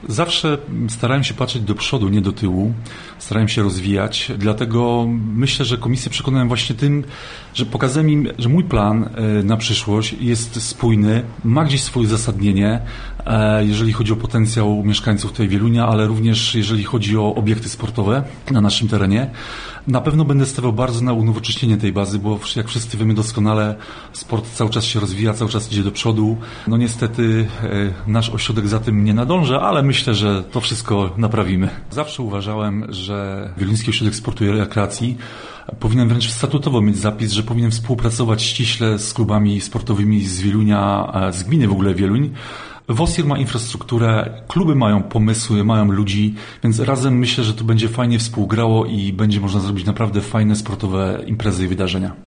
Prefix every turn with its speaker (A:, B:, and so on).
A: Zawsze starałem się patrzeć do przodu, nie do tyłu. Starałem się rozwijać, dlatego myślę, że komisję przekonałem właśnie tym, że pokazałem im, że mój plan na przyszłość jest spójny, ma gdzieś swoje uzasadnienie, jeżeli chodzi o potencjał mieszkańców tutaj Wielunia, ale również jeżeli chodzi o obiekty sportowe na naszym terenie. Na pewno będę stawiał bardzo na unowocześnienie tej bazy, bo jak wszyscy wiemy doskonale, sport cały czas się rozwija, cały czas idzie do przodu. No niestety nasz ośrodek za tym nie nadąża, ale myślę, że to wszystko naprawimy. Zawsze uważałem, że Wieluński Ośrodek Sportu i Rekreacji powinien wręcz statutowo mieć zapis, że powinien współpracować ściśle z klubami sportowymi z Wielunia, z gminy w ogóle Wieluń. WOSIR ma infrastrukturę, kluby mają pomysły, mają ludzi, więc razem myślę, że to będzie fajnie współgrało i będzie można zrobić naprawdę fajne sportowe imprezy i wydarzenia.